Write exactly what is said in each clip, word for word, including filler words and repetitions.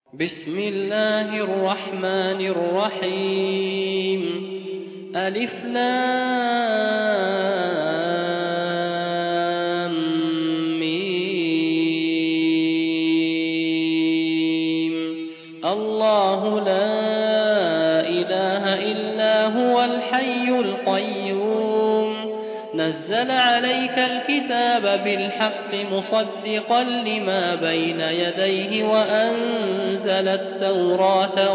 بسم الله الرحمن الرحيم ألف لام ميم الله لا إله إلا هو الحي القيوم نزل عليك الكتاب بالحق مصدقا لما بين يديه وأنزل التوراة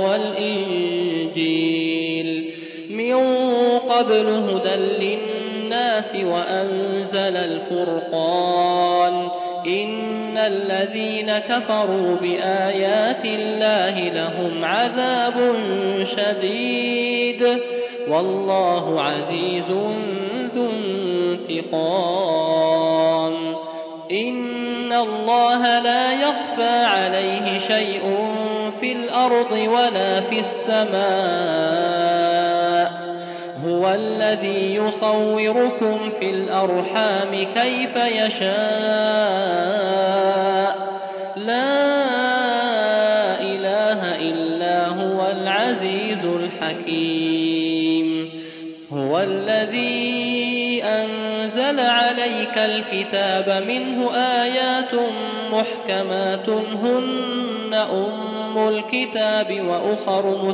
والإنجيل من قبل هدى للناس وأنزل الفرقان إن الذين كفروا بآيات الله لهم عذاب شديد والله عزيز ذو انتقام إن الله لا يخفى عليه شيء في الأرض ولا في السماء هو الذي يصوركم في الأرحام كيف يشاء لا إله إلا هو العزيز الحكيم هو الذي أنزل عليك الكتاب منه آيات محكمات هن أم الكتاب وأخر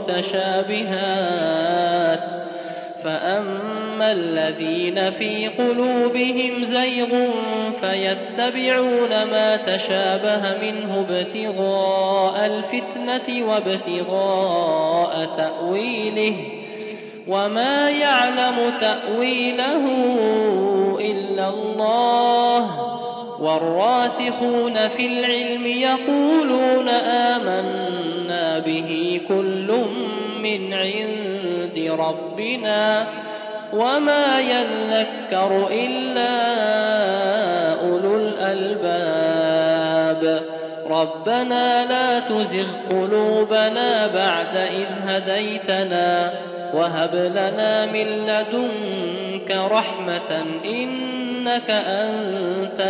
متشابهات فأما الذين في قلوبهم زيغ فيتبعون ما تشابه منه ابتغاء الفتنة وابتغاء تأويله وما يعلم تأويله إلا الله والراسخون في العلم يقولون آمنا به كل من عند ربنا وما يذكر إلا أولو الألباب ربنا لا تزغ قلوبنا بعد إذ هديتنا وهب لنا من لدنك رحمة إنك أنت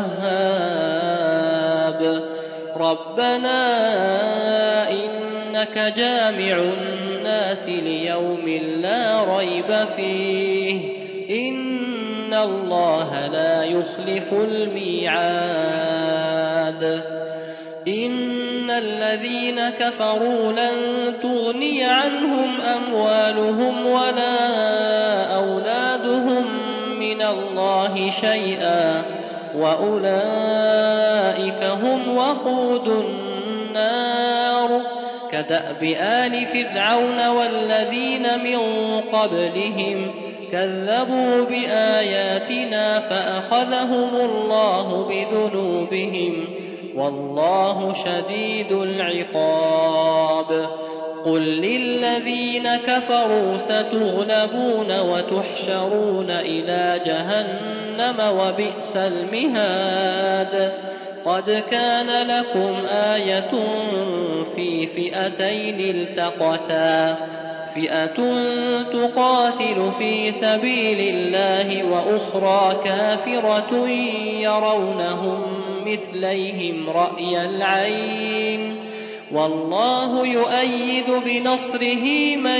الوهاب ربنا إنك جامع الناس ليوم لا ريب فيه إن الله لا يخلف الميعاد إن الذين كفروا لن تغني عنهم أموالهم ولا أولادهم من الله شيئا وأولئك هم وقود النار كدأب آل فرعون والذين من قبلهم كذبوا بآياتنا فأخذهم الله بذنوبهم والله شديد العقاب قل للذين كفروا ستغلبون وتحشرون إلى جهنم وبئس المهاد قد كان لكم آية في فئتين التقتا فئة تقاتل في سبيل الله وأخرى كافرة يرونهم مثليهم رأي العين والله يؤيد بنصره من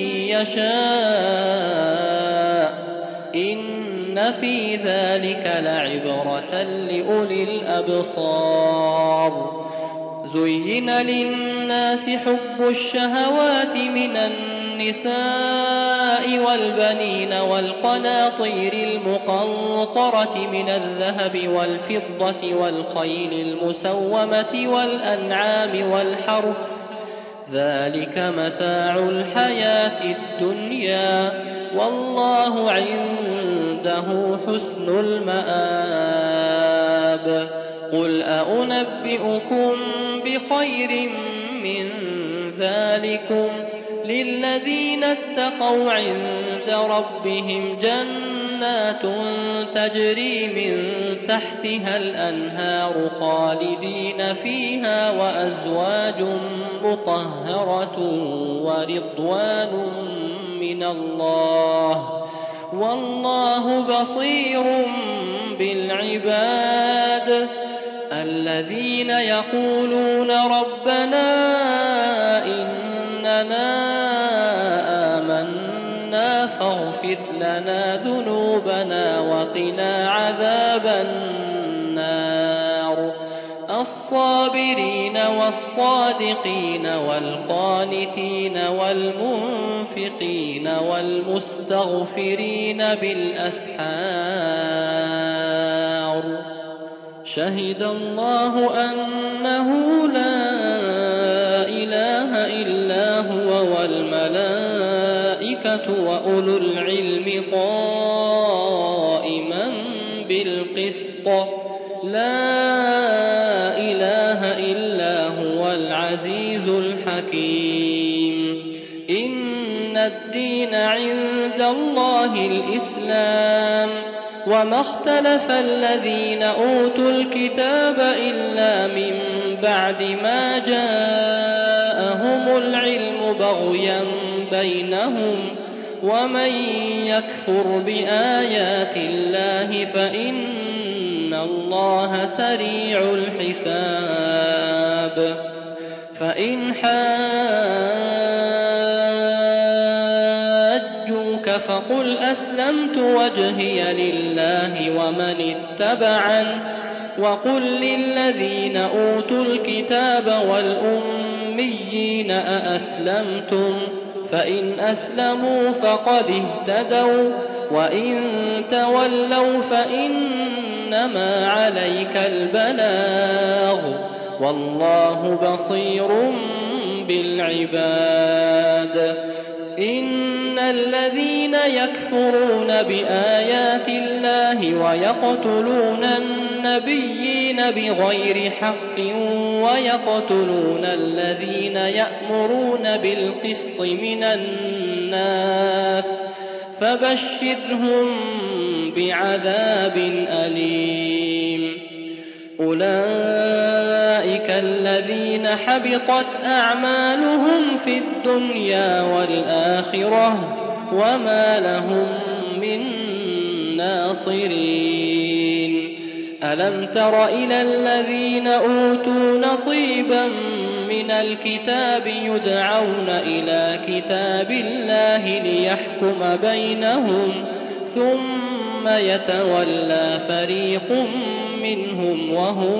يشاء إن في ذلك لعبرة لأولي الأبصار زين للناس حب الشهوات من النساء والبنين والقناطير المقنطرة من الذهب والفضة والخيل المسومة والأنعام والحرث ذلك متاع الحياة الدنيا والله عنده حسن المآب قل أنبئكم بخير من ذلكم للذين اتقوا عند ربهم جنات تجري من تحتها الأنهار خالدين فيها وأزواج مطهرة ورضوان من الله والله بصير بالعباد الذين يقولون ربنا ربنا آمنا فاغفر لنا ذنوبنا وقنا عذاب النار الصابرين والصادقين والقانتين والمنفقين والمستغفرين بالأسحار شهد الله أنه لا إله إلا هو والملائكة وأولو العلم قائما بالقسط لا إله إلا هو العزيز الحكيم إن الدين عند الله الإسلام وما اختلف الذين أوتوا الكتاب إلا من بعد ما جاءهم العلم بغيا بينهم ومن يكفر بآيات الله فإن الله سريع الحساب فإن حاجوك فقل أسلمت وجهي لله ومن اتبعن وقل للذين أوتوا الكتاب والأميين أأسلمتم فإن أسلموا فقد اهتدوا وإن تولوا فإنما عليك البلاغ والله بصير بالعباد إن الذين يكفرون بآيات الله ويقتلون النبيين بغير حق ويقتلون الذين يأمرون بالقسط من الناس فبشرهم بعذاب أليم أولئك الذين حبطت أعمالهم في الدنيا والآخرة وما لهم من ناصرين ألم تر إلى الذين أوتوا نصيبا من الكتاب يدعون إلى كتاب الله ليحكم بينهم ثم يتولى فريق منهم وهم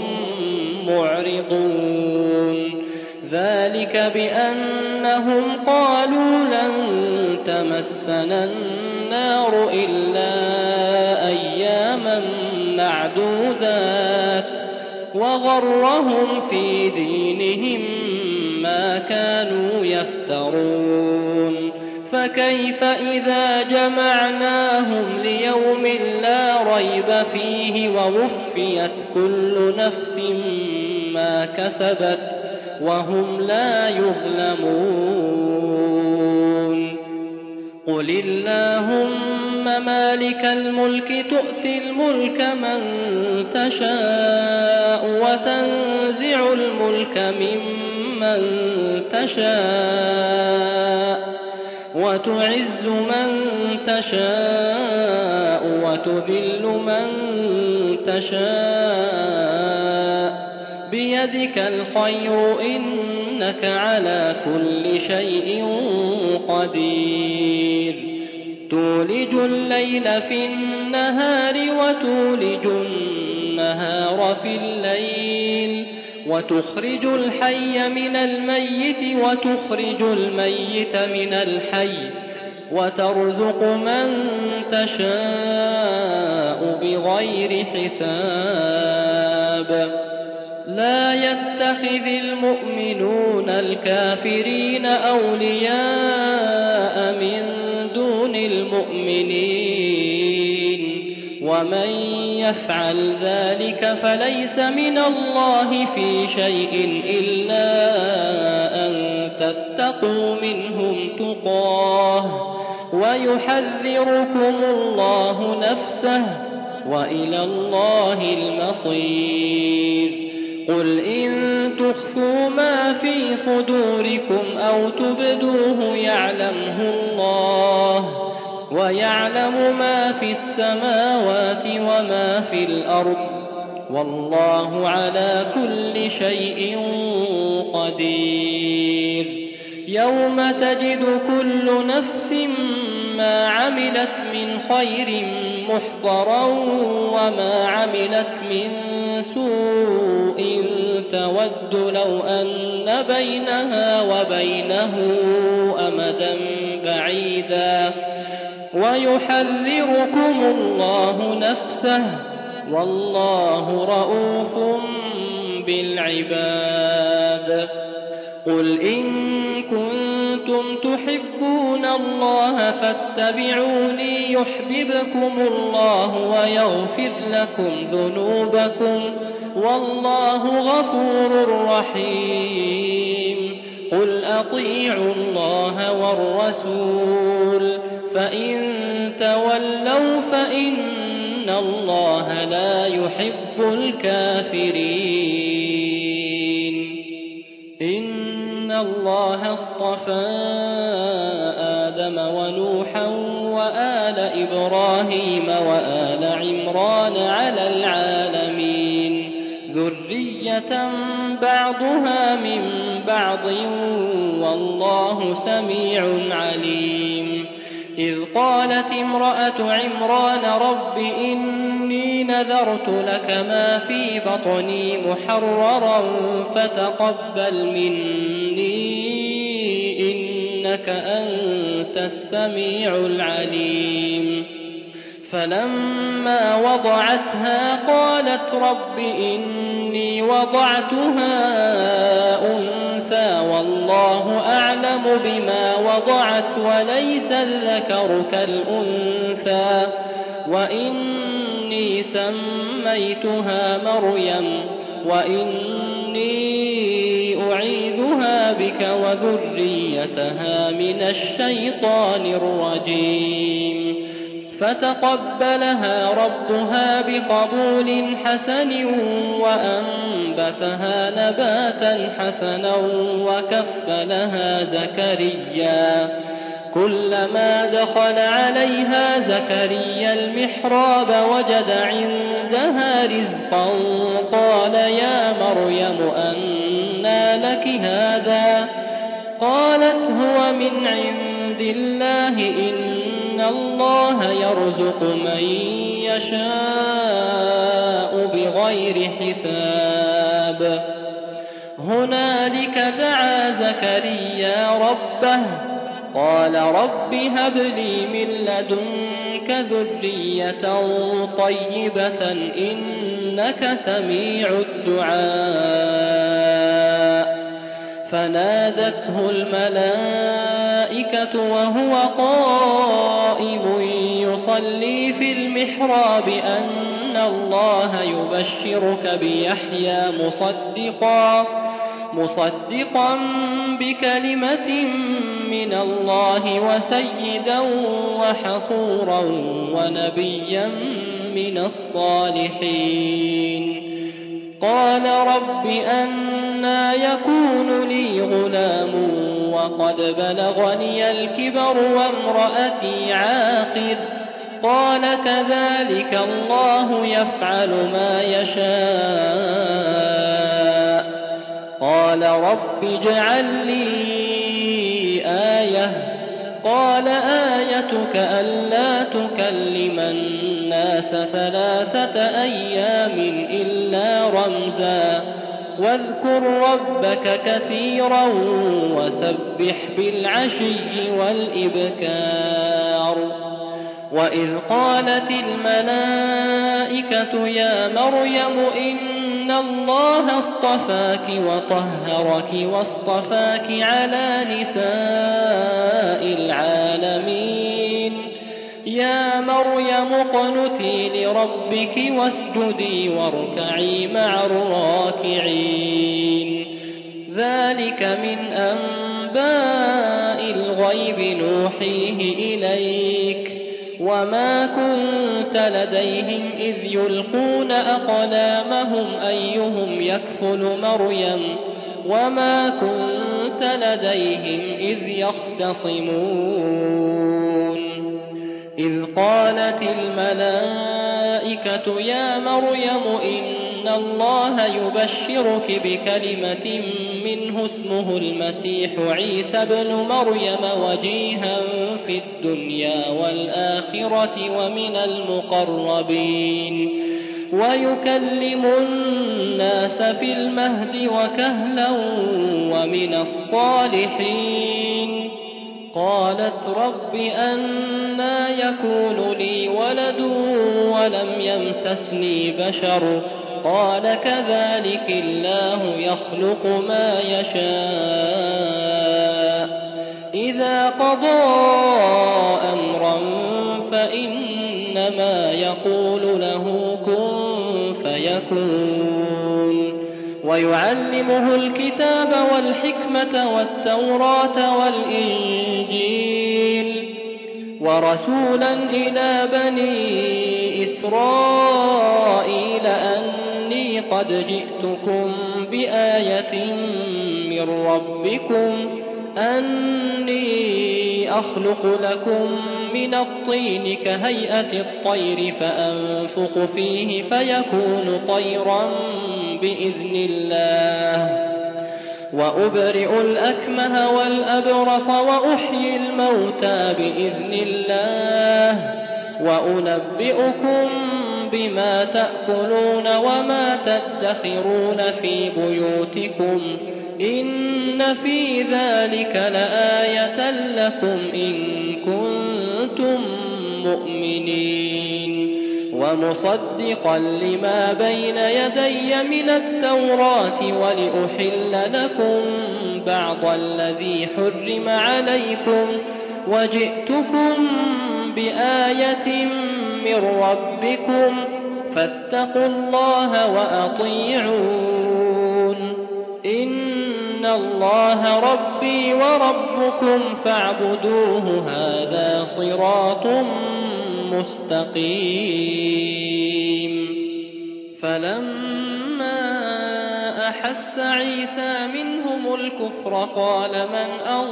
معرضون ذلك بأنهم قالوا لن تمسنا النار إلا أياما معدودات وغرهم في دينهم ما كانوا يفترون فكيف إذا جمعناهم ليوم لا ريب فيه ووفيت كل نفس ما كسبت وهم لا يظلمون قل اللهم مالك الملك تؤتي الملك من تشاء وتنزع الملك ممن تشاء وتعز من تشاء وتذل من تشاء بيدك الخير إنك على كل شيء قدير تولج الليل في النهار وتولج النهار في الليل وتخرج الحي من الميت وتخرج الميت من الحي وترزق من تشاء بغير حساب لا يتخذ المؤمنون الكافرين أولياء من دون المؤمنين ومن يفعل ذلك فليس من الله في شيء إلا أن تتقوا منهم تقاه ويحذركم الله نفسه وإلى الله المصير قل إن تخفوا ما في صدوركم أو تبدوه يعلمه الله ويعلم ما في السماوات وما في الأرض والله على كل شيء قدير يوم تجد كل نفس ما عملت من خير محضرا وما عملت من سوء تود لو أن بينها وبينه أمدا بعيدا ويحذركم الله نفسه والله رءوف بالعباد. قل إن كنتم تحبون الله فاتبعوني يحببكم الله ويغفر لكم ذنوبكم والله غفور رحيم. قل أطيعوا الله والرسول فإن تولوا فإن الله لا يحب الكافرين. إن الله اصطفى آدم ونوحا وآل إبراهيم وآل عمران على العالمين ذرية بعضها من بعض والله سميع عليم. إذ قالت امرأة عمران رب إني نذرت لك ما في بطني محررا فتقبل مني إنك أنت السميع العليم. فلما وضعتها قالت رب إني وضعتها أنثى والله أعلم بما وضعت وليس الذكر كالأنثى وإني سميتها مريم وإني أعيذها بك وذريتها من الشيطان الرجيم. فتقبلها ربها بقبول حسن وأنبتها نباتا حسنا وكفلها زكريا. كلما دخل عليها زكريا المحراب وجد عندها رزقا قال يا مريم أنى لك هذا؟ قالت هو من عند الله إن الله يرزق من يشاء بغير حساب. هنالك دعا زكريا ربه قال رب هب لي من لدنك ذرية طيبة إنك سميع الدعاء. فنادته الملائكة وهو قائم يصلي في المحراب أن الله يبشرك بيحيى مصدقا مصدقا بكلمة من الله وسيدا وحصورا ونبيا من الصالحين. قال رب أنى يكون لي غلام وقد بلغني الكبر وامرأتي عاقر؟ قال كذلك الله يفعل ما يشاء. قال رب اجعل لي آية. قال آيتك ألا تكلم الناس ثلاثة أيام إلا رمزا واذكر ربك كثيرا وسبح بالعشي والإبكار. وإذ قالت الملائكة يا مريم إن الله اصطفاك وطهرك واصطفاك على نساء العالمين. يا مريم اقنتي لربك واسجدي واركعي مع الراكعين. ذلك من أنباء الغيب نوحيه إليك وما كنت لديهم إذ يلقون أقلامهم أيهم يكفل مريم وما كنت لديهم إذ يختصمون. إذ قالت الملائكة يا مريم إن الله يبشرك بكلمة منه منه اسمه المسيح عيسى بن مريم وجيها في الدنيا والآخرة ومن المقربين ويكلم الناس في المهد وكهلا ومن الصالحين. قالت رب أنى يكون لي ولد ولم يمسسني بشر قال كذلك الله يخلق ما يشاء إذا قضى أمرا فإنما يقول له كن فيكون. ويعلمه الكتاب والحكمة والتوراة والإنجيل ورسولا إلى بني إسرائيل أني قد جئتكم بآية من ربكم أني أخلق لكم من الطين كهيئة الطير فأنفخ فيه فيكون طيرا بإذن الله وأبرئ الأكمه والأبرص وأحيي الموتى بإذن الله وأنبئكم بما تأكلون وما تدخرون في بيوتكم إن في ذلك لآية لكم إن كنتم مؤمنين ومصدقا لما بين يدي من التوراة ولأحل لكم بعض الذي حرم عليكم وجئتكم بآية من ربكم فاتقوا الله وأطيعون إن الله ربي وربكم فاعبدوه هذا صراط مستقيم. فلما أحس عيسى منهم الكفر قال من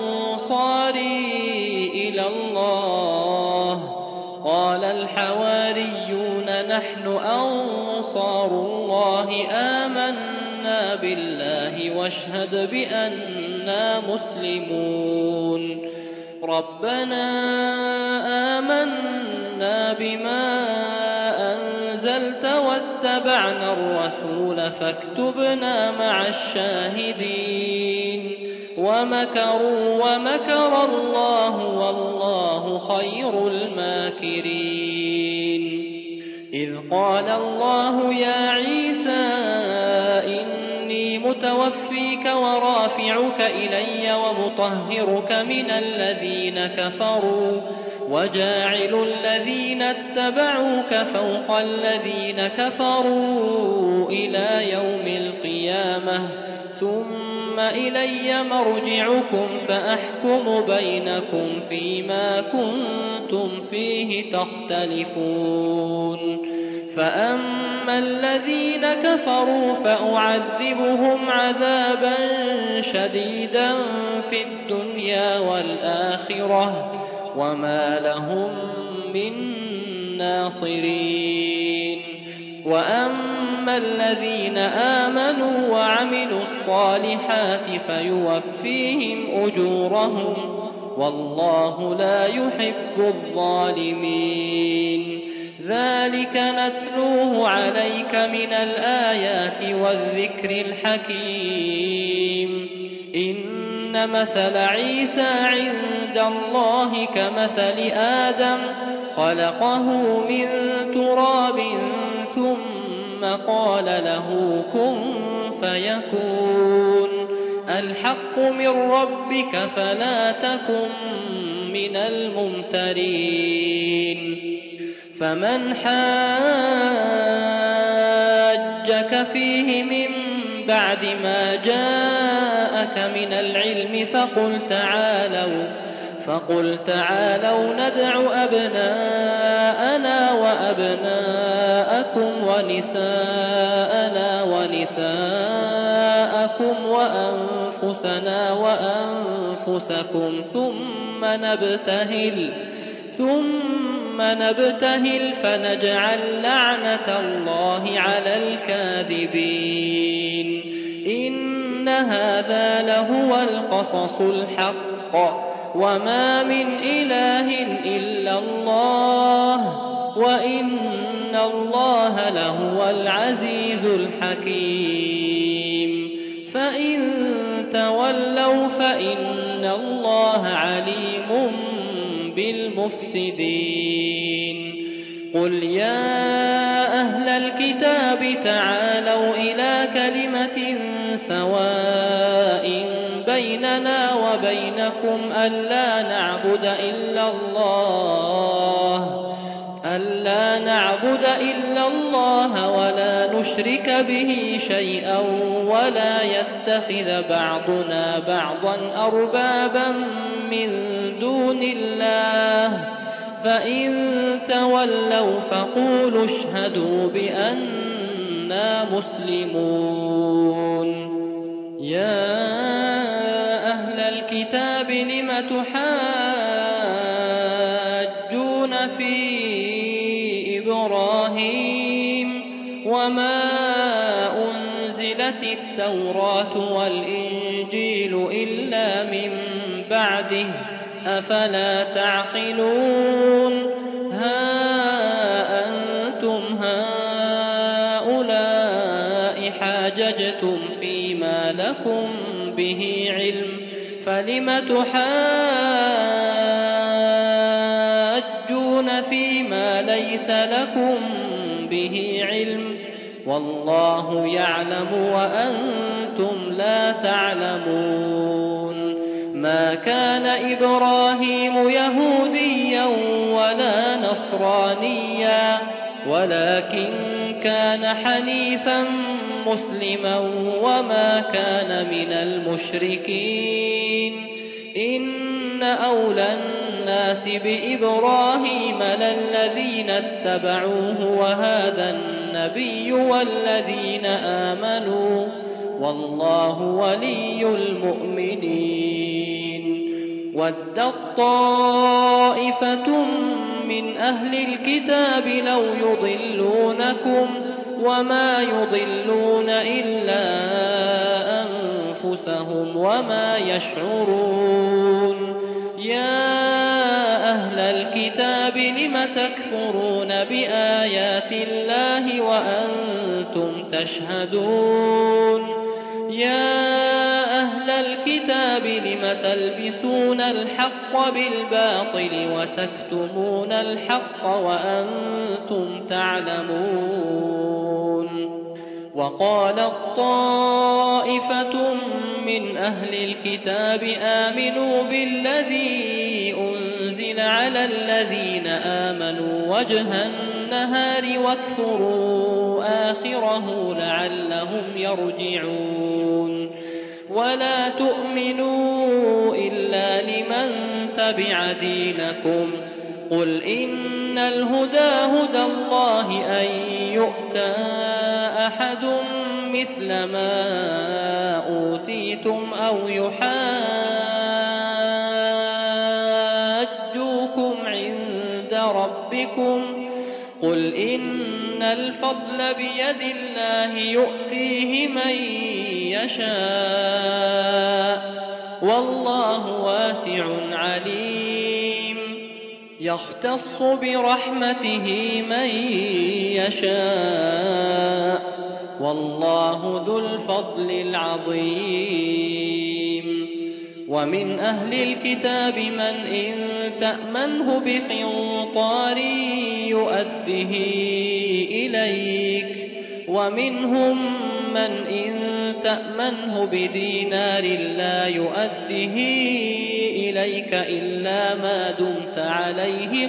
أنصاري إلى الله قال الحواريون نحن أنصار الله آمنا بالله واشهد بأننا مسلمون. ربنا آمنا بما أنزلت واتبعنا الرسول فاكتبنا مع الشاهدين. ومكروا ومكر الله والله خير الماكرين. إذ قال الله يا عيسى إني متوفيك ورافعك إلي ومطهرك من الذين كفروا وجاعل الذين اتبعوك فوق الذين كفروا إلى يوم القيامة ثم إلي مرجعكم فأحكم بينكم فيما كنتم فيه تختلفون. فأما الذين كفروا فأعذبهم عذابا شديدا في الدنيا والآخرة وما لهم من ناصرين. وأما الذين آمنوا وعملوا الصالحات فيوفيهم أجورهم والله لا يحب الظالمين. ذلك نتلوه عليك من الآيات والذكر الحكيم. إن مثل عيسى عند الله كمثل آدم خلقه من تراب ثم قال له كن فيكون. الحق من ربك فلا تكن من الممترين. فمن حاجك فيه من بعد ما جاءك من العلم فقل تعالوا فقل تعالوا ندع أبناءنا وأبناءكم ونساءنا ونساءكم وأنفسنا وأنفسكم ثم نبتهل ثم نبتهل فنجعل لعنة الله على الكاذبين. إن إن هذا لهو القصص الحق وما من إله إلا الله وإن الله لهو العزيز الحكيم فإن تولوا فإن الله عليم بالمفسدين قل يا أهل الكتاب تعالوا إلى كلمة سواء بيننا وبينكم ألا نعبد إلا الله ألا نعبد إلا الله ولا نشرك به شيئا ولا يتخذ بعضنا بعضا أربابا من دون الله فإن تولوا فقولوا اشهدوا بأننا مسلمون يا أهل الكتاب لم تحاجون في إبراهيم وما أنزلت التوراة والإنجيل إلا من بعده أفلا تعقلون ها أنتم هؤلاء حاججتم فيما لكم به علم فلم تحاجون فيما ليس لكم به علم والله يعلم وأنتم لا تعلمون ما كان إبراهيم يهوديا ولا نصرانيا ولكن كان حنيفا مسلما وما كان من المشركين إن أولى الناس بإبراهيم للذين اتبعوه وهذا النبي والذين آمنوا والله ولي المؤمنين ودت طائفة من أهل الكتاب لو يضلونكم وما يضلون إلا أنفسهم وما يشعرون يا أهل الكتاب لم تكفرون بآيات الله وأنتم تشهدون يا أهل الكتاب لم تلبسون الحق بالباطل وتكتمون الحق وأنتم تعلمون وقالت طائفة من أهل الكتاب آمنوا بالذي أنزل على الذين آمنوا وجه النهار واكفروا آخره لعلهم يرجعون ولا تؤمنوا إلا لمن تبع دينكم قل إن الهدى هدى الله أن يؤتى أحد مثل ما أوتيتم أو يحاجوكم عند ربكم قل إن الفضل بيد الله يؤتيه من يشاء والله واسع عليم يختص برحمته من يشاء والله ذو الفضل العظيم ومن أهل الكتاب من إن تأمنه بقنطار يؤده إليك ومنهم من إن تأمنه بدينار لا يؤده إليك إلا ما دمت عليه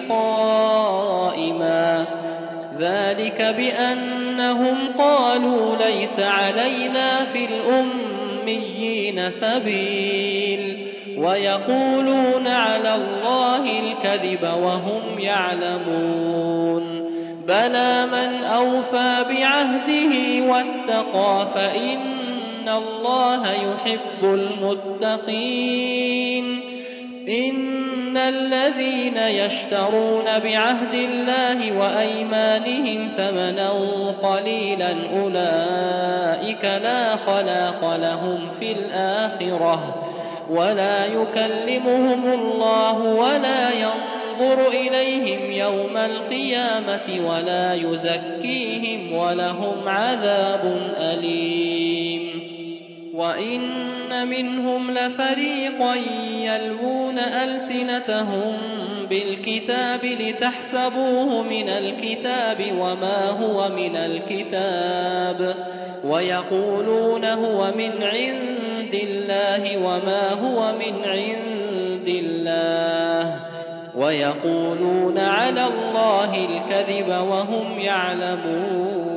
قائما ذلك بأنهم قالوا ليس علينا في الأميين سبيل ويقولون على الله الكذب وهم يعلمون بلى من أوفى بعهده واتقى فإن الله يحب المتقين إن الذين يشترون بعهد الله وأيمانهم ثمنا قليلا أولئك لا خلاق لهم في الآخرة ولا يكلمهم الله ولا ينظر إليهم يوم القيامة ولا يزكيهم ولهم عذاب أليم. وإن منهم لفريقا يلوون ألسنتهم بالكتاب لتحسبوه من الكتاب وما هو من الكتاب ويقولون هو من عند الله وما هو من عند الله ويقولون على الله الكذب وهم يعلمون.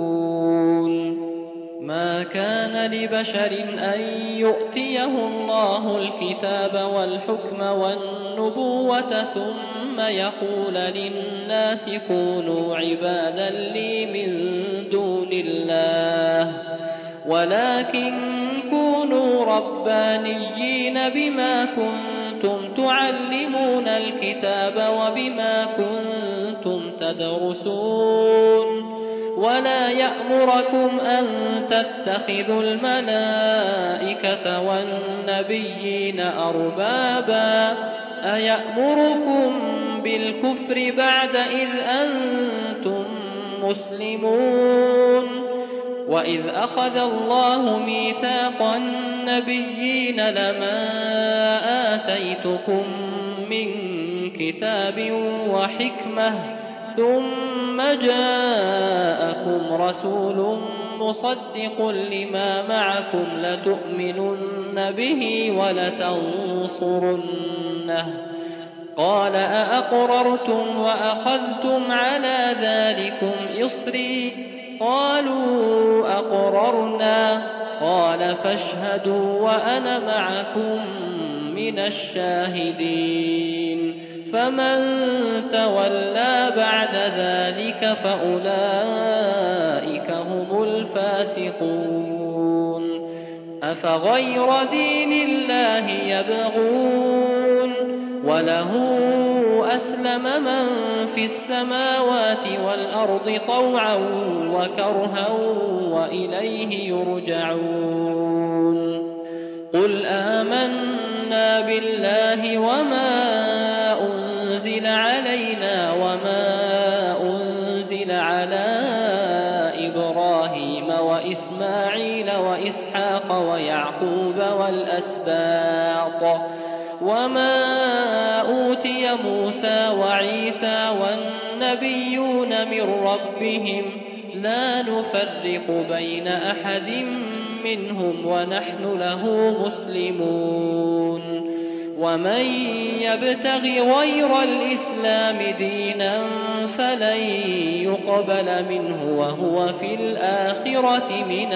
ما كان لبشر أن يؤتيه الله الكتاب والحكم والنبوة ثم يقول للناس كونوا عبادا لي من دون الله ولكن كونوا ربانيين بما كنتم تعلمون الكتاب وبما كنتم تدرسون ولا يأمركم أن تتخذوا الملائكة والنبيين أربابا أيأمركم بالكفر بعد إذ أنتم مسلمون. وإذ أخذ الله ميثاق النبيين لما آتيتكم من كتاب وحكمة ثم جاءكم رسول مصدق لما معكم لتؤمنن به ولتنصرنه قال أأقررتم وأخذتم على ذلكم إصري قالوا أقررنا قال فاشهدوا وأنا معكم من الشاهدين. فمن تولى بعد ذلك فأولئك هم الفاسقون. أفغير دين الله يبغون وله أسلم من في السماوات والأرض طوعا وكرها وإليه يرجعون. قل آمنا بالله وما أنزل علينا وما أنزل على إبراهيم وإسماعيل وإسحاق ويعقوب والأسباط وما أوتي موسى وعيسى والنبيون من ربهم لا نفرق بين أحد منهم ونحن له مسلمون. ومن يبتغ غير الإسلام دينا فلن يقبل منه وهو في الآخرة من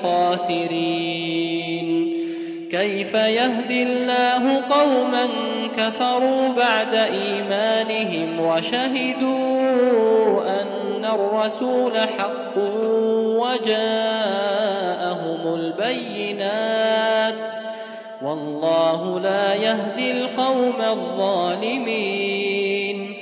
الخاسرين. كيف يهدي الله قوما كفروا بعد إيمانهم وشهدوا أن الرسول حق وجاءهم البينات والله لا يهدي القوم الظالمين.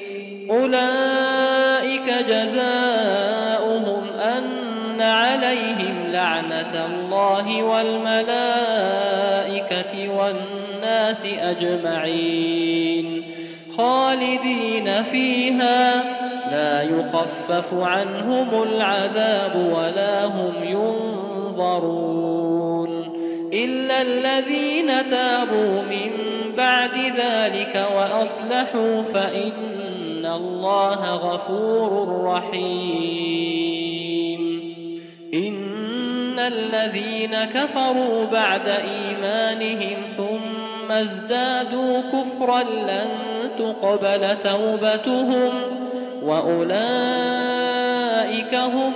أولئك جزاؤهم أن عليهم لعنة الله والملائكة والناس أجمعين خالدين فيها لا يخفف عنهم العذاب ولا هم ينظرون إلا الذين تابوا من بعد ذلك وأصلحوا فإن الله غفور رحيم. إن الذين كفروا بعد إيمانهم ثم ازدادوا كفرا لن تقبل توبتهم وأولئك هم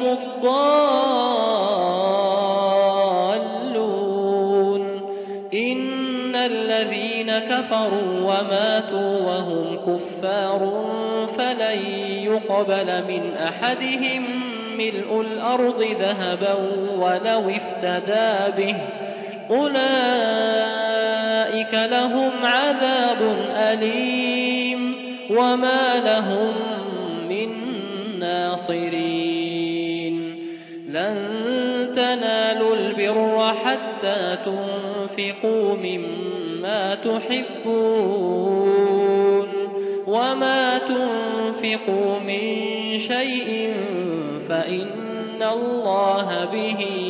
الضالون. إن الذين كفروا وماتوا وهم كفار فلن يقبل من أحدهم ملء الأرض ذهبا ولو افتدى به أولئك أولئك لهم عذاب أليم وما لهم من ناصرين لن تنالوا البر حتى تنفقوا مما تحبون وما تنفقوا من شيء فإن الله به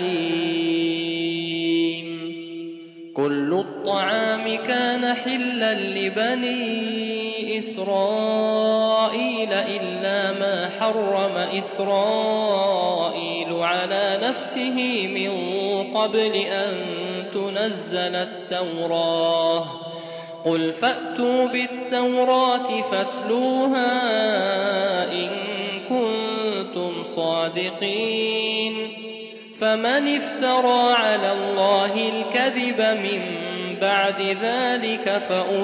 عليم كل الطعام كان حلا لبني إسرائيل إلا ما حرم إسرائيل على نفسه من قبل أن تنزل التوراة قل فأتوا بالتوراة فاتلوها إن كنتم صادقين فمن افترى على الله الكذب من بعد ذلك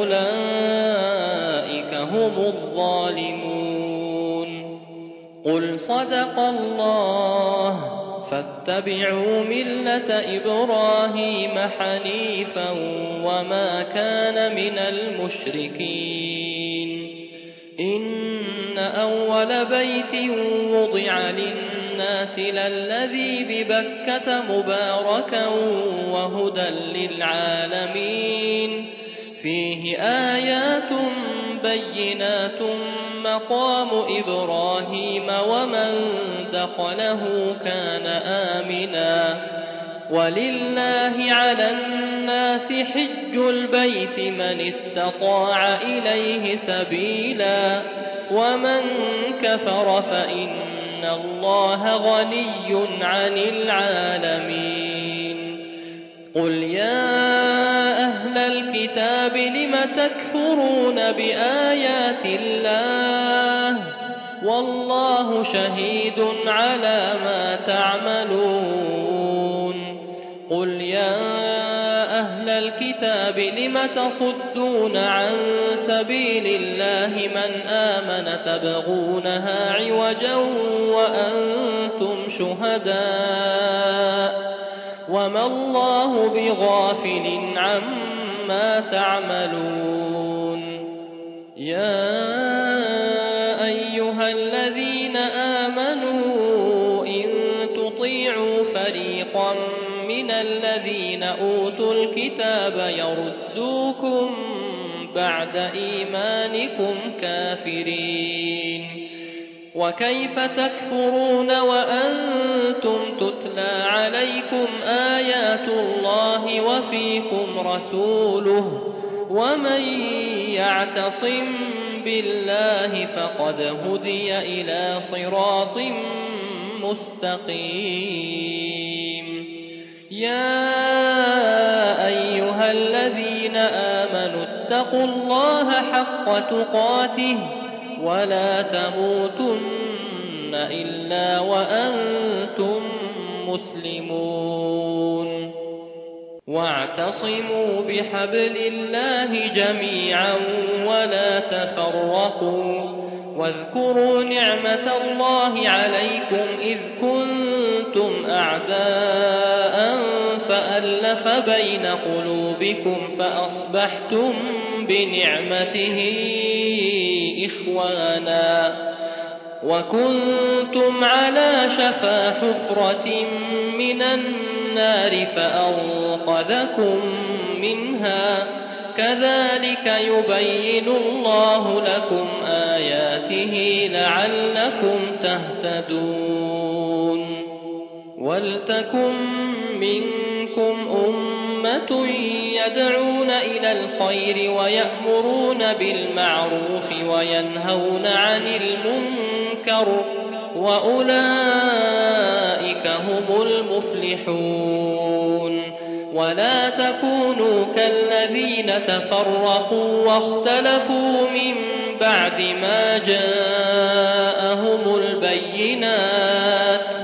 فأولئك هم الظالمون قل صدق الله فاتبعوا ملة إبراهيم حنيفا وما كان من المشركين إن أول بيت وضع للناس للذي ببكة مباركا وهدى للعالمين فيه آيات بينات مقام إبراهيم ومن دخله كان آمنا ولله على الناس حج البيت من استطاع إليه سبيلا ومن كفر فإن الله غني عن العالمين قل يا أهل الكتاب لم تكفرون بآيات الله والله شهيد على ما تعملون قل يا أهل الكتاب لم تصدون عن سبيل الله من آمن تبغونها عوجا وأنتم شهداء وما الله بغافل عما تعملون يا أيها الذين آمنوا إن تطيعوا فريقا من الذين أوتوا الكتاب يردوكم بعد إيمانكم كافرين وكيف تكفرون وأنتم تتلى عليكم آيات الله وفيكم رسوله ومن يعتصم بالله فقد هدي إلى صراط مستقيم يا أيها الذين آمنوا اتقوا الله حق تقاته ولا تموتن إلا وأنتم مسلمون واعتصموا بحبل الله جميعا ولا تفرقوا واذكروا نعمة الله عليكم إذ كنتم أعداء فألف بين قلوبكم فأصبحتم بنعمته إخوانا وكنتم على شفا حفرة من النار فأنقذكم منها كذلك يبين الله لكم آياته لعلكم تهتدون ولتكن منكم أمة يدعون إلى الخير ويأمرون بالمعروف وينهون عن المنكر وأولئك هم المفلحون ولا تكونوا كالذين تفرقوا واختلفوا من بعد ما جاءهم البينات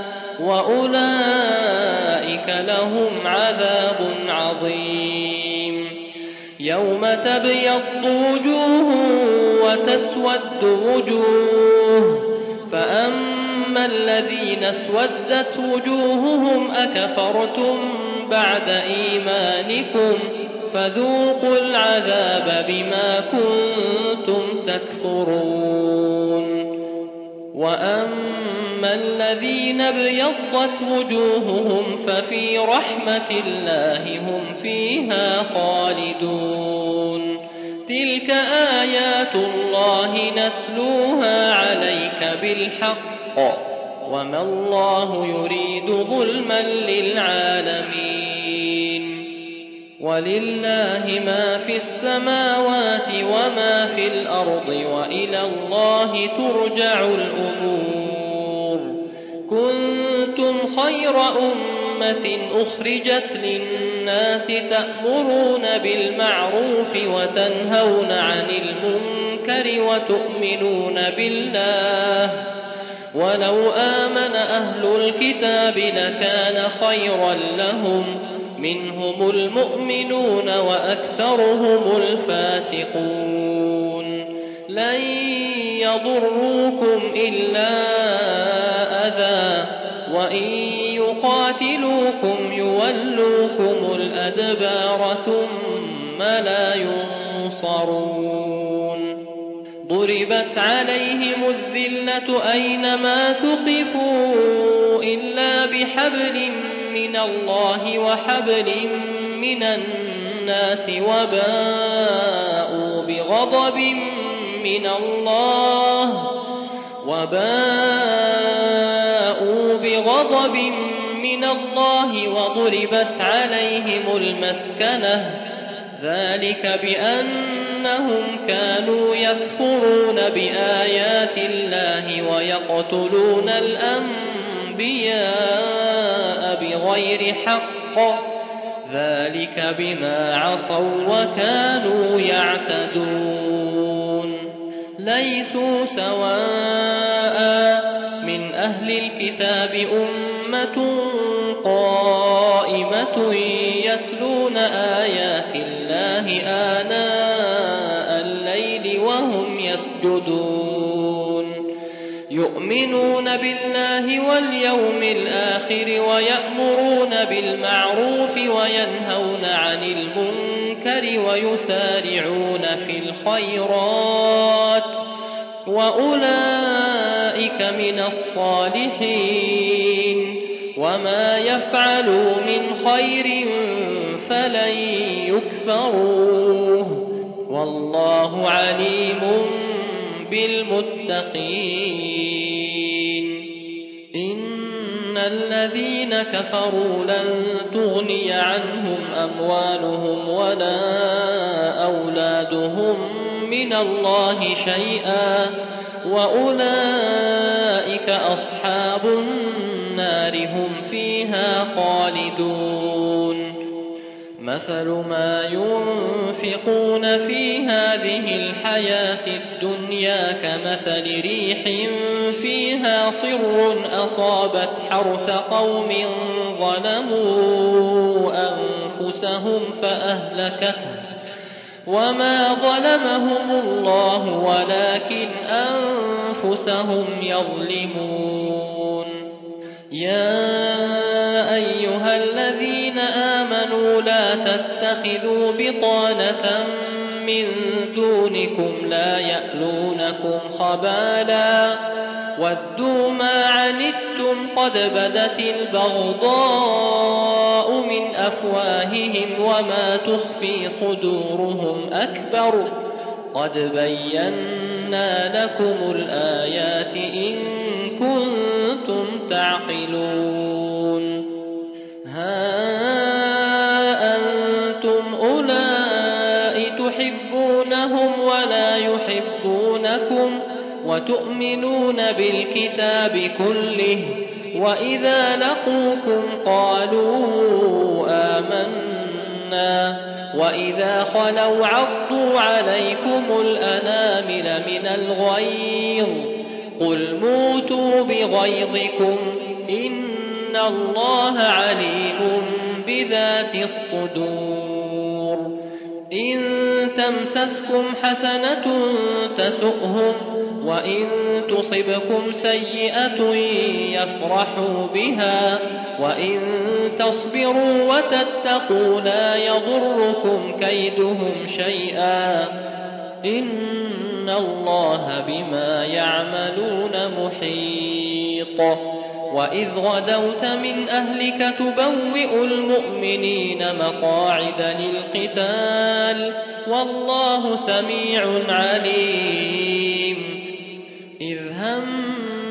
وأولئك لهم عذاب عظيم يوم تبيض وجوه وتسود وجوه فأما الذين اسودت وجوههم أكفرتم بعد إيمانكم فذوقوا العذاب بما كنتم تكفرون. وأما الذين ابيضت وجوههم ففي رحمة الله هم فيها خالدون. تلك آيات الله نتلوها عليك بالحق وما الله يريد ظلما للعالمين. ولله ما في السماوات وما في الأرض وإلى الله ترجع الأمور. كنتم خير أمة أخرجت للناس تأمرون بالمعروف وتنهون عن المنكر وتؤمنون بالله. ولو آمن أهل الكتاب لكان خيرا لهم منهم المؤمنون وأكثرهم الفاسقون. لن يضروكم إلا أذى وإن يقاتلوكم يولوكم الأدبار ثم لا ينصرون. ضربت عليهم الذلة أينما ثقفوا إلا بحبل من الله وحبل من الناس وباءوا بغضب من الله وباءوا بغضب من الله وضربت عليهم المسكنة ذلك بأنهم كانوا يكفرون بآيات الله ويقتلون الأنبياء بغير حق ذلك بما عصوا وكانوا يعتدون. ليسوا سواء من أهل الكتاب أمة قائمة يتلون آيات الله آناء الليل وهم يسجدون يؤمنون بالله واليوم الآخر ويأمرون بالمعروف وينهون عن المنكر ويسارعون في الخيرات وأولئك من الصالحين. وما يفعلوا من خير فلن يكفروه والله عليم بالمتقين. إن الذين كفروا لن تغني عنهم أموالهم ولا أولادهم من الله شيئا وأولئك أصحاب النار هم فيها خالدون. مثل ما ينفقون في هذه الحياة الدنيا كمثل ريح فيها صر أصابت حرث قوم ظلموا أنفسهم فأهلكته وما ظلمهم الله ولكن أنفسهم يظلمون. يا أيها الذين آمنوا لا تتخذوا بطانة من دونكم لا يألونكم خبالا ودوا ما عنتم قد بدت البغضاء من أفواههم وما تخفي صدورهم أكبر قد بينا لكم الآيات إن كنتم تعقلون. ها أنتم أولئك تحبونهم ولا يحبونكم وتؤمنون بالكتاب كله وإذا لقوكم قالوا آمنا وإذا خلوا عضوا عليكم الأنامل من الغيظ قل موتوا بغيظكم إن الله عليم بذات الصدور. إن تمسسكم حسنة تسؤهم وإن تصبكم سيئة يفرحوا بها وإن تصبروا وتتقوا لا يضركم كيدهم شيئا إن الله بما يعملون محيط. وإذ غدوت من أهلك تبوئ المؤمنين مقاعد للقتال والله سميع عليم. إذ هم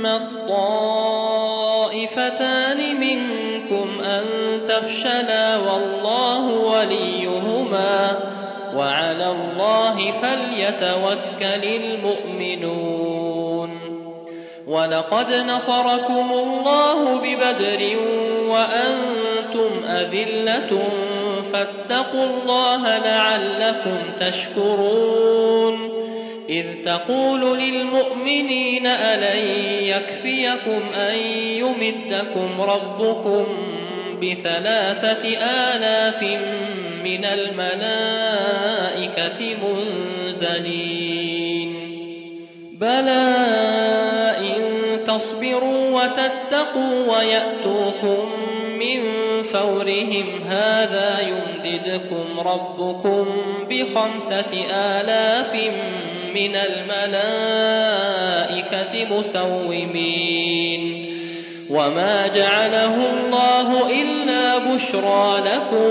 الطائفتان منكم أن تفشلا والله وليهما وعلى الله فليتوكل المؤمنون. ولقد نصركم الله ببدر وأنتم أذلة فاتقوا الله لعلكم تشكرون. إذ تقول للمؤمنين ألن يكفيكم أن يمدكم ربكم بثلاثة آلاف من الملائكة منزلين بلى إن تصبروا وتتقوا ويأتوكم من فورهم هذا يمددكم ربكم بخمسة آلاف من الملائكة مسومين. وما جعله الله إلا بشرى لكم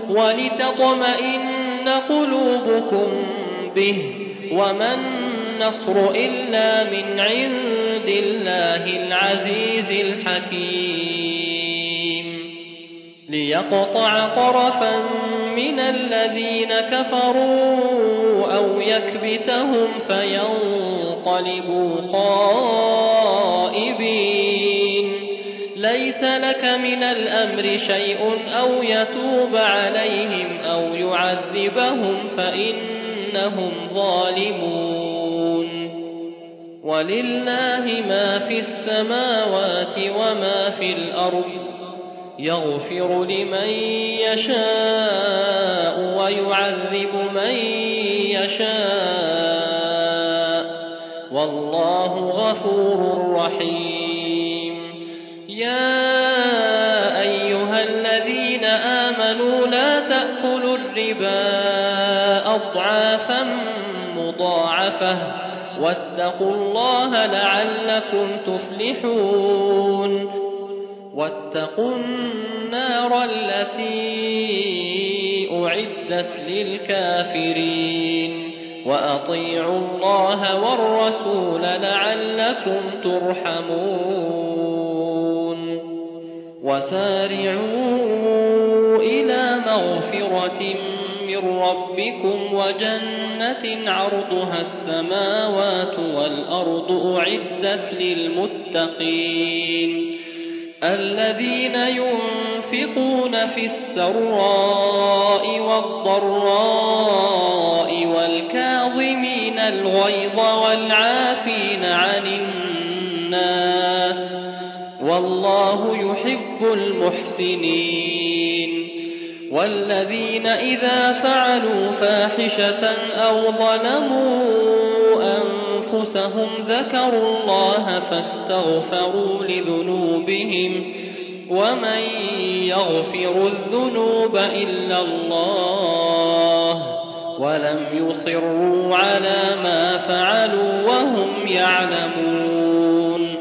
ولتطمئن قلوبكم به وما النصر إلا من عند الله العزيز الحكيم. ليقطع طرفا من الذين كفروا أو يكبتهم فينقلبوا خائبين. ليس لك من الأمر شيء أو يتوب عليهم أو يعذبهم فإنهم ظالمون. ولله ما في السماوات وما في الأرض يغفر لمن يشاء ويعذب من يشاء والله غفور رحيم. يا أيها الذين آمنوا لا تأكلوا الربا أضعافا مضاعفة واتقوا الله لعلكم تفلحون. واتقوا النار التي أعدت للكافرين وأطيعوا الله والرسول لعلكم ترحمون. وسارعوا إلى مغفرة من ربكم وجنة عرضها السماوات والأرض أعدت للمتقين الذين ينفقون في السراء والضراء والكاظمين الغيظ والعافين عن الناس والله يحب المحسنين. والذين إذا فعلوا فاحشة أو ظلموا أنفسهم ذكروا الله فاستغفروا لذنوبهم ومن يغفر الذنوب إلا الله ولم يصروا على ما فعلوا وهم يعلمون.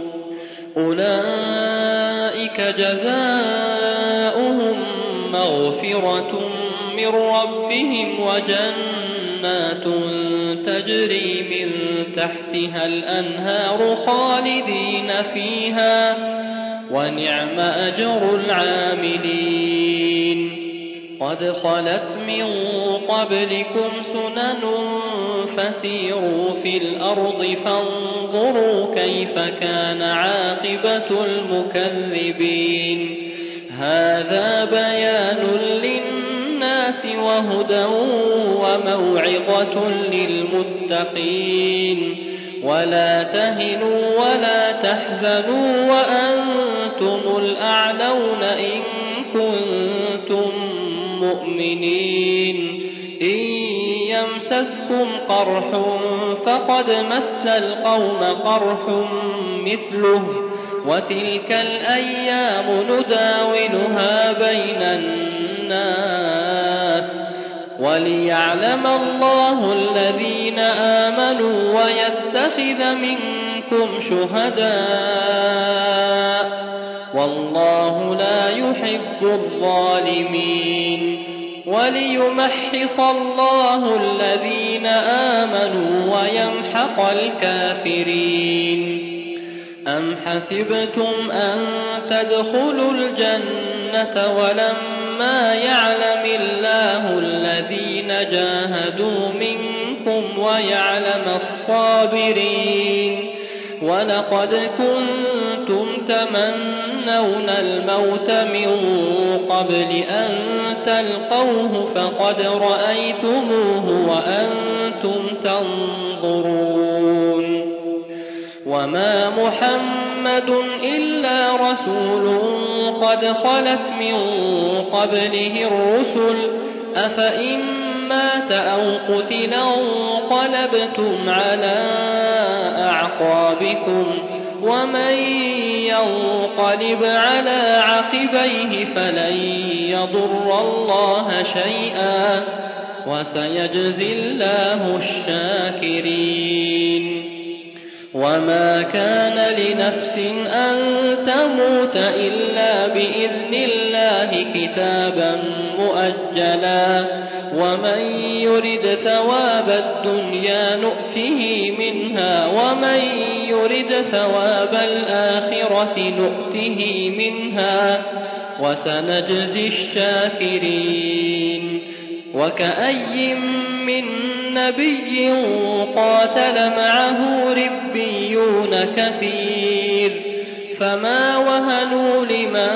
أولئك جزاؤهم مغفرة من ربهم وجنات تجري من تحتها الأنهار خالدين فيها ونعم أجر العاملين. قد خلت من قبلكم سنن فسيروا في الأرض فانظروا كيف كان عاقبة المكذبين. هذا بيان للناس وهدى وموعظة للمتقين. ولا تهنوا ولا تحزنوا وأنتم الأعلون إن كنتم مؤمنين. إن يمسسكم قرح فقد مس القوم قرح مثله وتلك الأيام نداولها بين الناس وليعلم الله الذين آمنوا ويتخذ منكم شهداء والله لا يحب الظالمين وليمحص الله الذين آمنوا ويمحق الكافرين أم حسبتم أن تدخلوا الجنة ولما يعلم الله الذين جاهدوا منكم ويعلم الصابرين ولقد كنتم تمنون الموت من قبل أن تلقوه فقد رأيتموه وأنتم تنظرون وما محمد إلا رسول قد خلت من قبله الرسل أفإن مات أو قتل انقلبتم على أعقابكم ومن ينقلب على عقبيه فلن يضر الله شيئا وسيجزي الله الشاكرين وما كان لنفس أن تموت إلا بإذن الله كتابا مؤجلا ومن يرد ثواب الدنيا نؤته منها ومن يرد ثواب الآخرة نؤته منها وسنجزي الشاكرين وكأي من نبي قاتل معه ربيون كثير فما وهنوا لما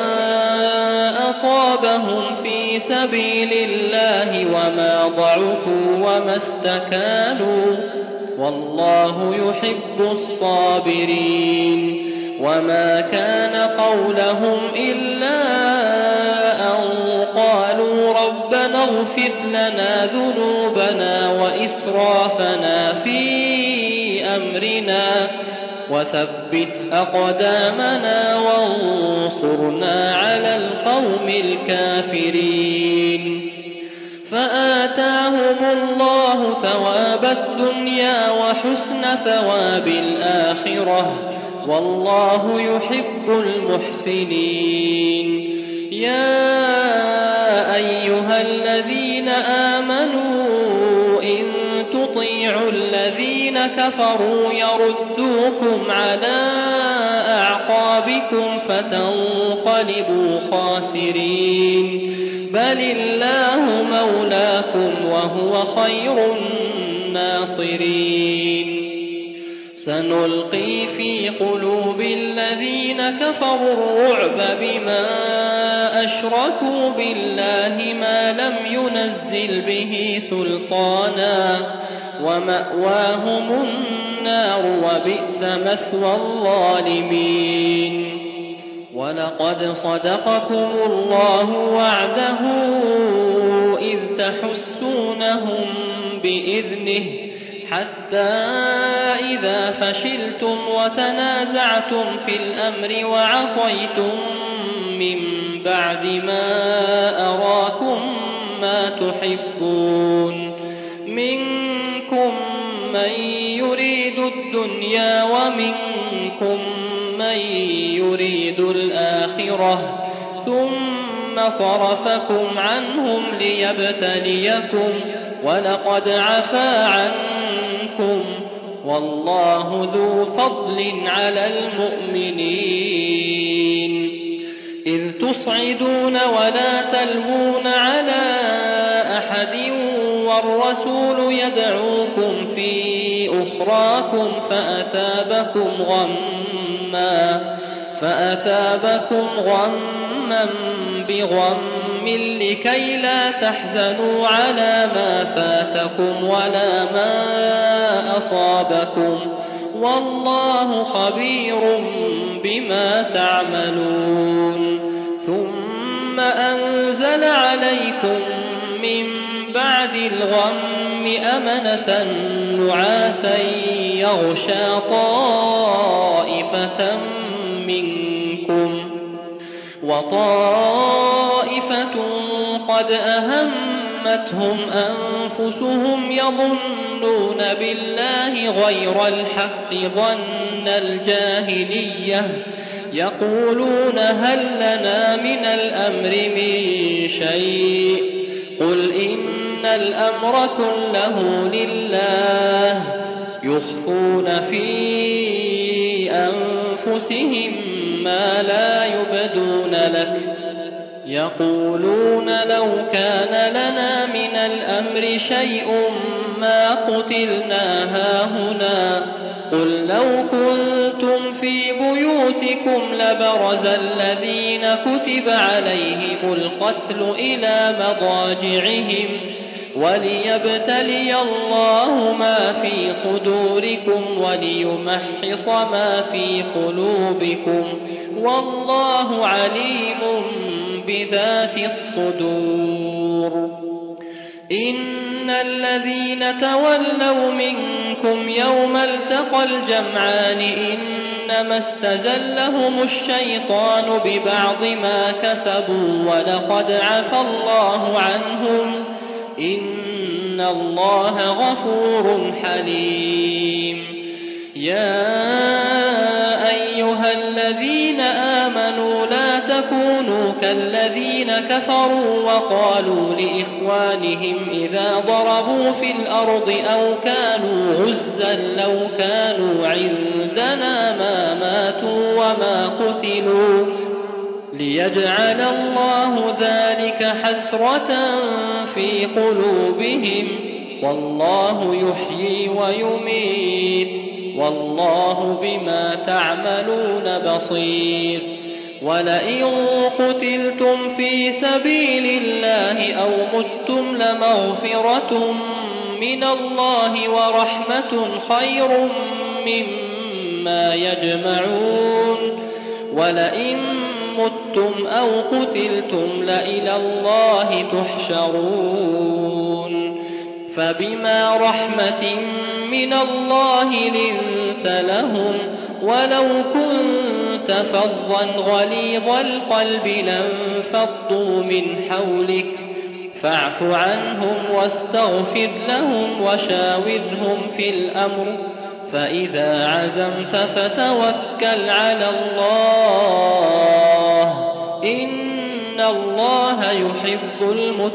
أصابهم في سبيل الله وما ضعفوا وما استكانوا والله يحب الصابرين وما كان قولهم إلا أن قالوا ربنا اغفر لنا ذنوبنا وإسرافنا في أمرنا وثبت أقدامنا وانصرنا على القوم الكافرين فآتاهم الله ثواب الدنيا وحسن ثواب الآخرة والله يحب المحسنين يا أيها الذين آمنوا إن تطيعوا الذين كفروا يردوكم على أعقابكم فتنقلبوا خاسرين بل الله مولاكم وهو خير الناصرين سنلقي في قلوب الذين كفروا الرعب بما أشركوا بالله ما لم ينزل به سلطانا ومأواهم النار وبئس مثوى الظالمين ولقد صدقكم الله وعده إذ تحسونهم بإذنه حتى إذا فشلتم وتنازعتم في الأمر وعصيتم من بعد ما أراكم ما تحبون منكم من يريد الدنيا ومنكم من يريد الآخرة ثم صرفكم عنهم ليبتليكم ولقد عفا عنكم والله ذو فضل على المؤمنين إذ تصعدون ولا تلوون على أحد والرسول يدعوكم في أخراكم فأثابكم غما فأثابكم غما بغم لكي لا تحزنوا على ما فاتكم ولا ما أصابكم والله خبير بما تعملون ثم أنزل عليكم من بعد الغم أمنة نعاسا يغشى طائفة منكم وطائفة قد أهمتهم أنفسهم يظنون بالله غير الحق ظن الجاهلية يقولون هل لنا من الأمر من شيء قل إن الأمر كله لله يخفون في أنفسهم ما لا يبدون لك يقولون لو كان لنا من الأمر شيء ما قتلنا هاهنا قل لو كنتم في بيوتكم لبرز الذين كتب عليهم القتل إلى مضاجعهم وليبتلي الله ما في صدوركم وليمحص ما في قلوبكم والله عليم بذات الصدور إن الذين تولوا منكم يوم التقى الجمعان إنما استزلهم الشيطان ببعض ما كسبوا ولقد عفى الله عنهم إن الله غفور حليم يا أيها الذين آمنوا لا تكونوا كالذين كفروا وقالوا لإخوانهم إذا ضربوا في الأرض أو كانوا غزا لو كانوا عندنا ما ماتوا وما قتلوا ليجعل الله ذلك حسرة في قلوبهم والله يحيي ويميت والله بما تعملون بصير ولئن قتلتم في سبيل الله أو متم لمغفرة من الله ورحمة خير مما يجمعون ولئن متم أو قتلتم لإلى الله تحشرون فبما رحمة من الله لنت لهم ولو كنت فظا غليظ القلب لانفضوا من حولك فاعف عنهم واستغفر لهم وشاورهم في الأمر فإذا عزمت فتوكل على الله إن الله يحب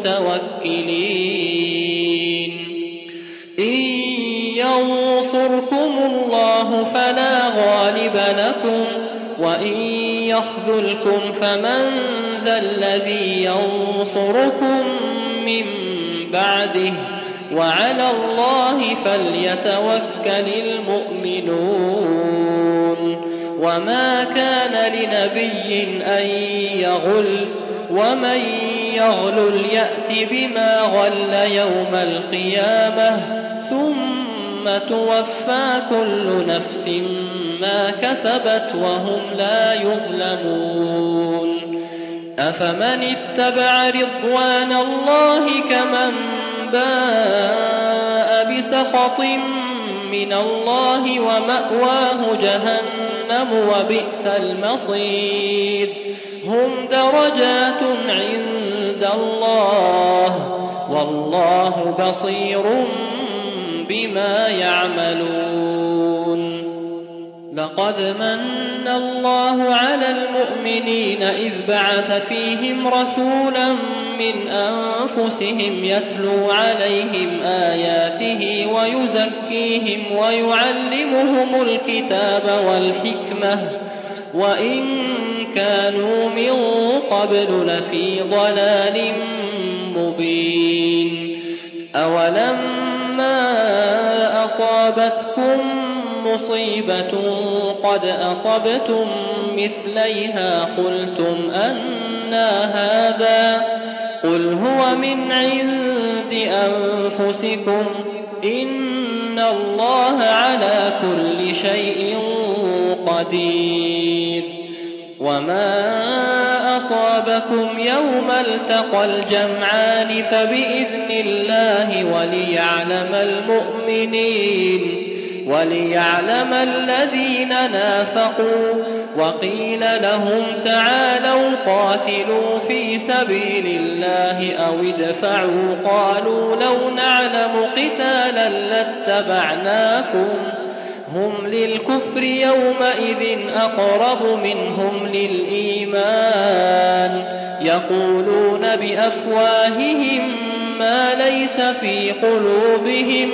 المتوكلين إن ينصركم الله فلا غالب لكم وإن يخذلكم فمن ذا الذي ينصركم من بعده وعلى الله فليتوكل المؤمنون وما كان لنبي أن يغل ومن يغلل يأت بما غل يوم القيامة ثم توفى كل نفس ما كسبت وهم لا يظلمون أفمن اتبع رضوان الله كمن باء بسخط من الله ومأواه جهنم وبئس المصير هم درجات عند الله والله بصير بما يعملون لقد من الله على المؤمنين إذ بعث فيهم رسولا من أنفسهم يتلو عليهم آياته ويزكيهم ويعلمهم الكتاب والحكمة وإن كانوا من قبل لفي ضلال مبين أولما أصابتكم مصيبة قد أصبتم مثليها قلتم أنى هذا قل هو من عند أنفسكم إن الله على كل شيء قدير وما أصابكم يوم التقى الجمعان فبإذن الله وليعلم المؤمنين وليعلم الذين نافقوا. وقيل لهم تعالوا قاتلوا في سبيل الله أو ادفعوا قالوا لو نعلم قتالا لاتبعناكم هم للكفر يومئذ أقرب منهم للإيمان يقولون بأفواههم ما ليس في قلوبهم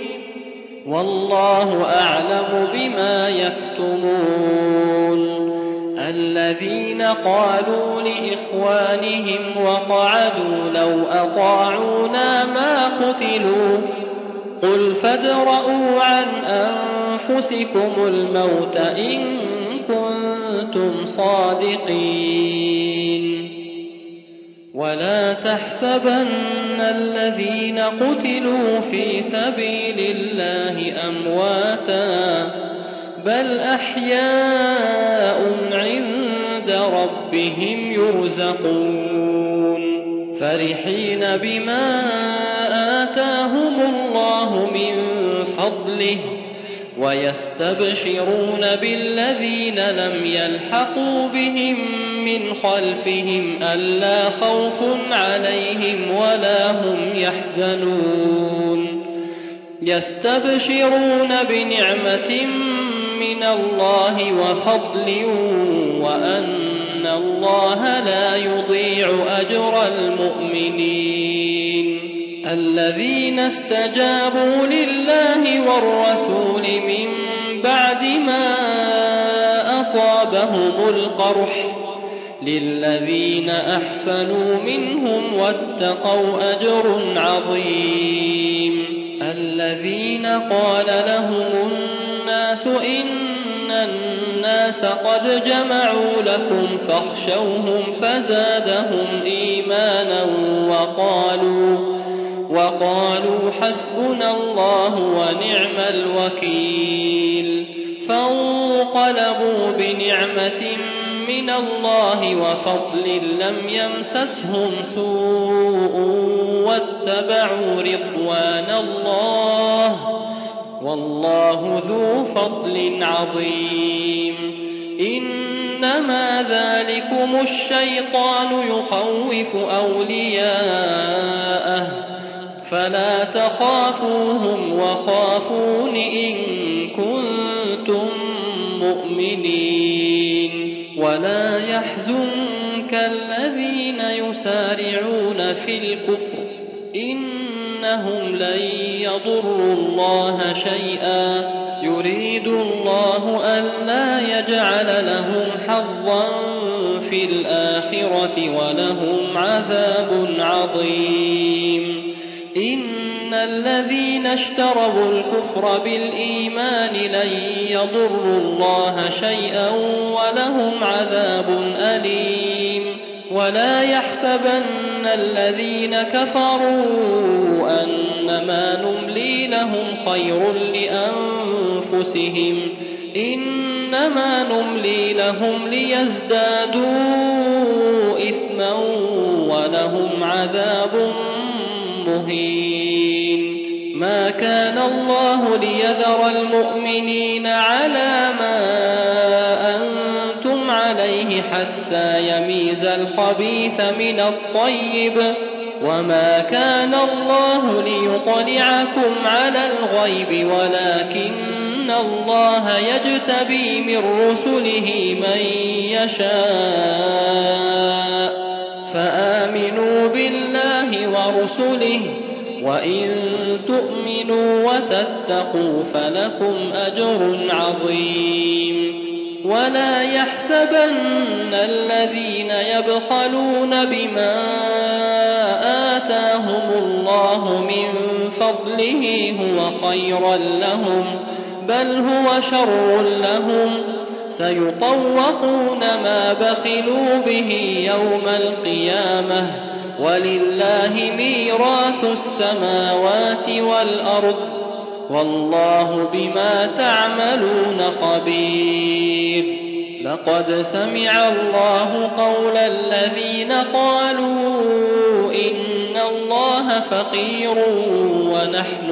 والله أعلم بما يكتمون. الذين قالوا لإخوانهم وقعدوا لو أطاعونا ما قتلوا قل فادرءوا عن أنفسكم الموت إن كنتم صادقين. ولا تحسبن الذين قتلوا في سبيل الله أمواتا بل أحياء عند ربهم يرزقون فرحين بما آتاهم الله من فضله ويستبشرون بالذين لم يلحقوا بهم من خلفهم ألا خوف عليهم ولا هم يحزنون يستبشرون بنعمة من الله وفضل وأن الله لا يضيع أجر المؤمنين. الذين استجابوا لله والرسول من بعد ما أصابهم القرح للذين أحسنوا منهم واتقوا أجر عظيم. الذين قال لهم الناس إن الناس قد جمعوا لكم فاخشوهم فزادهم إيمانا وقالوا وقالوا حسبنا الله ونعم الوكيل فانقلبوا بنعمة من الله وفضل لم يمسسهم سوء واتبعوا رضوان الله والله ذو فضل عظيم. إنما ذلكم الشيطان يخوف أولياءه فلا تخافوهم وخافون إن كنتم مؤمنين. ولا يحزنك الذين يسارعون في الكفر إنهم لن يضروا الله شيئا يريد الله ألا يجعل لهم حظا في الآخرة ولهم عذاب عظيم. إن الذين اشتروا الكفر بالإيمان لن يضروا الله شيئا ولهم عذاب أليم. ولا يحسبن الذين كفروا أنما نملي لهم خير لأنفسهم إنما نملي لهم ليزدادوا إثما ولهم عذاب مهين. ما كان الله ليذر المؤمنين على ما أنتم عليه حتى يميز الخبيث من الطيب وما كان الله ليطلعكم على الغيب ولكن الله يجتبي من رسله من يشاء فآمنوا بالله ورسله وإن تؤمنوا وتتقوا فلكم أجر عظيم. ولا يحسبن الذين يبخلون بما آتاهم الله من فضله هو خيرا لهم بل هو شر لهم سيطوقون ما بخلوا به يوم القيامة ولله ميراث السماوات والأرض والله بما تعملون خبير. لقد سمع الله قول الذين قالوا إن الله فقير ونحن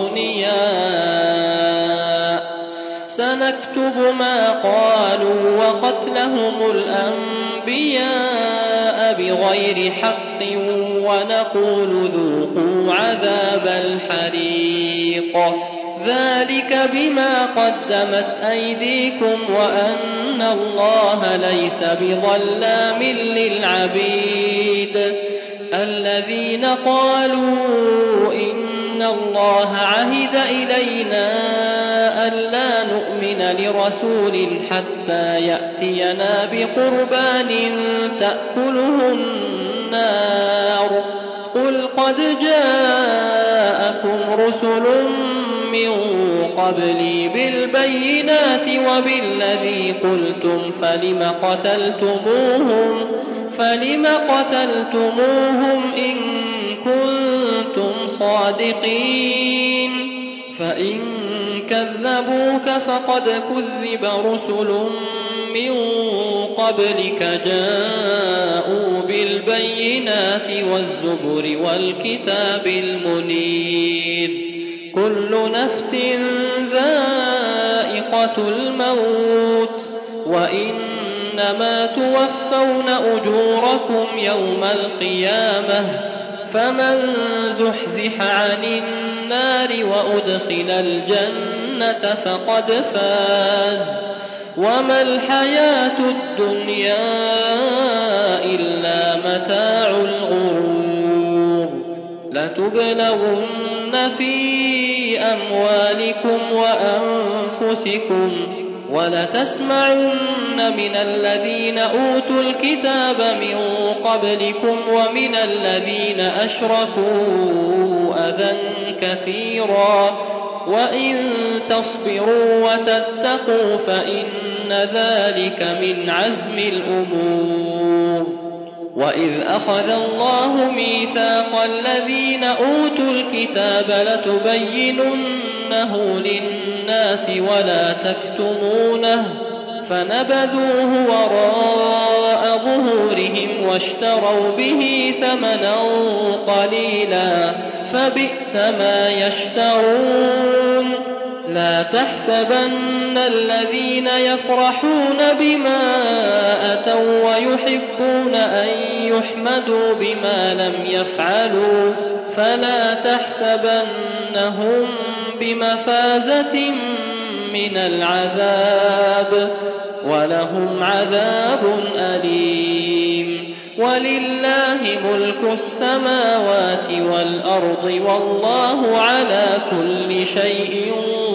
أغنياء سنكتب ما قالوا وقتلهم الأنبياء بغير حق ونقول ذوقوا عذاب الحريق ذلك بما قدمت أيديكم وأن الله ليس بظلام للعبيد الذين قالوا إن الله عهد إلينا ألا نؤمن لرسول حتى يأتينا بقربان تأكله النار قل قد جاءكم رسل من قبلي بالبينات وبالذي قلتم فلم قتلتموهم فلم قتلتموهم إن كنتم صادقين فإن كذبوك فقد كذب رسل من قبلك جاءوا بالبينات والزبر والكتاب المنير كل نفس ذائقة الموت وإنما توفون أجوركم يوم القيامة فمن زحزح عن النار وأدخل الجنة فقد فاز وما الحياة الدنيا إلا متاع الغرور لتبلغن في أموالكم وأنفسكم ولتسمعن من الذين أوتوا الكتاب من قبلكم ومن الذين أشركوا أذى كثيرا وإن تصبروا وتتقوا فإن ذلك من عزم الأمور وإذ أخذ الله ميثاق الذين أوتوا الكتاب لتبيننه للناس ولا تكتمونه فنبذوه وراء ظهورهم واشتروا به ثمنا قليلا فبئس ما يشترون لا تحسبن الذين يفرحون بما أتوا ويحبون أن يحمدوا بما لم يفعلوا فلا تحسبنهم بمفازة من العذاب ولهم عذاب أليم ولله ملك السماوات والأرض والله على كل شيء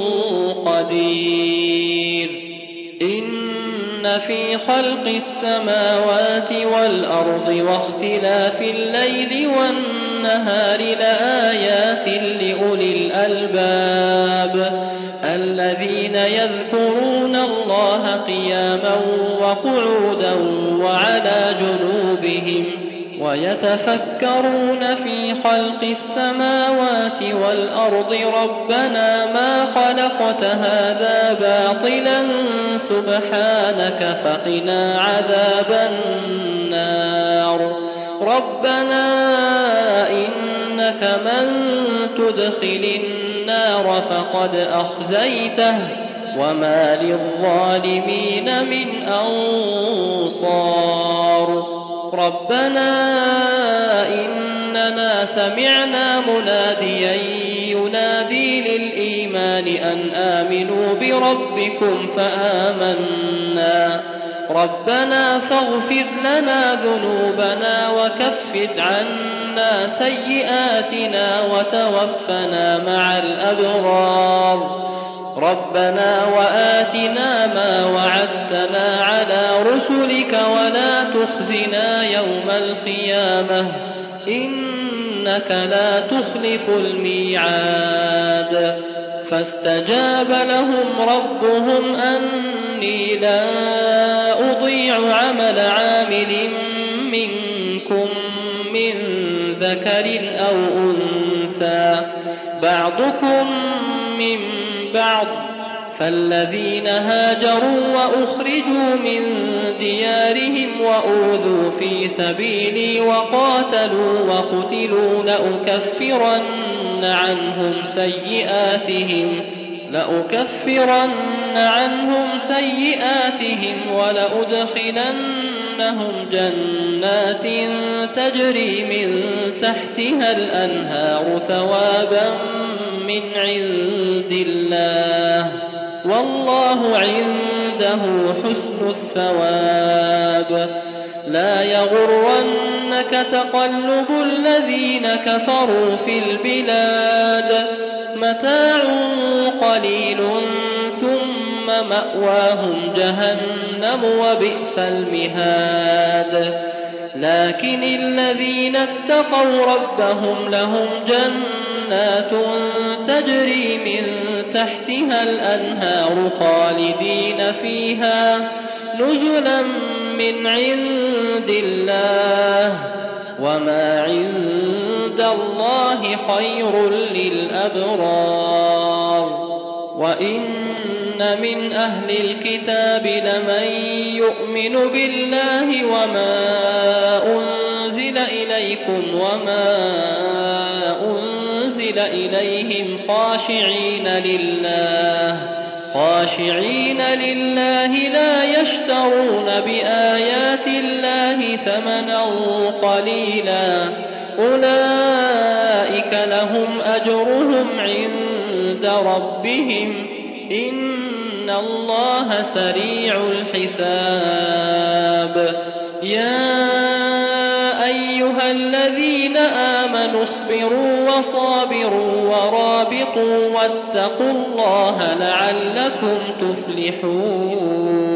قدير إن في خلق السماوات والأرض واختلاف الليل والنهار لآيات لأولي الألباب الذين يذكرون الله قياما وقعودا وعلى جنوبهم ويتفكرون في خلق السماوات والأرض ربنا ما خلقت هذا باطلا سبحانك فقنا عذاب النار ربنا إنك من تدخل النار فقد أخزيته وما للظالمين من أنصار ربنا إننا سمعنا مناديا ينادي للإيمان أن آمنوا بربكم فآمنا ربنا فاغفر لنا ذنوبنا وكفر عنا سيئاتنا وتوفنا مع الأبرار ربنا وآتنا ما وعدتنا على رسلك ولا تخزنا يوم القيامة إنك لا تخلف الميعاد فاستجاب لهم ربهم أني لا أضيع عمل عامل منكم من ذكر أو أنثى بعضكم من بعض فالذين هاجروا وأخرجوا من ديارهم وأوذوا في سبيلي وقاتلوا وقتلوا لأكفرن عنهم سيئاتهم لأكفرن عنهم سيئاتهم ولأدخلنهم جنات تجري من تحتها الأنهار ثوابا من عند الله والله عنده حسن الثواب. لا يغرنك تقلب الذين كفروا في البلاد متاع قليل ثم مأواهم جهنم وبئس المهاد. لكن الذين اتقوا ربهم لهم جنات تجري من تحتها الأنهار خالدين فيها نزلا من عند الله وما عند الله خير للأبرار. وإن من أهل الكتاب لمن يؤمن بالله وما أنزل إليكم وما أنزل إليهم خاشعين لله خاشعين لله لا يشترون بآيات الله ثمنا قليلا أولئك لهم أجرهم عند ربهم إن الله سريع الحساب. يا أيها الذين آمنوا اصبروا وصابروا ورابطوا واتقوا الله لعلكم تفلحون.